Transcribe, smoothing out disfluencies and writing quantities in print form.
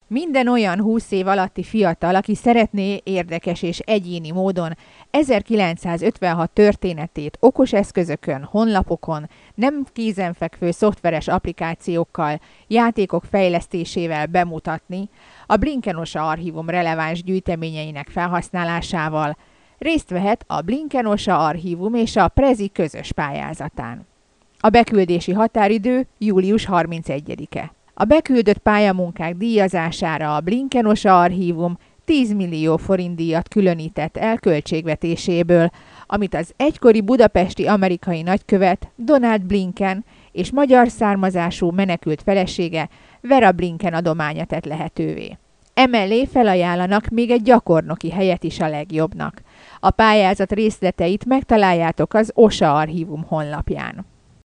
Minden olyan 20 év alatti fiatal, aki szeretné érdekes és egyéni módon 1956 történetét okos eszközökön, honlapokon, nem kézenfekvő szoftveres applikációkkal, játékok fejlesztésével bemutatni, a Blinken-OSA archívum releváns gyűjteményeinek felhasználásával részt vehet a Blinken-OSA archívum és a Prezi közös pályázatán. A beküldési határidő július 31-e. A beküldött pályamunkák díjazására a Blinken-OSA archívum 10 millió forint díjat különített el költségvetéséből, amit az egykori budapesti amerikai nagykövet Donald Blinken és magyar származású menekült felesége Vera Blinken adománya tett lehetővé. Emellé felajánlanak még egy gyakornoki helyet is a legjobbnak. A pályázat részleteit megtaláljátok az OSA archívum honlapján.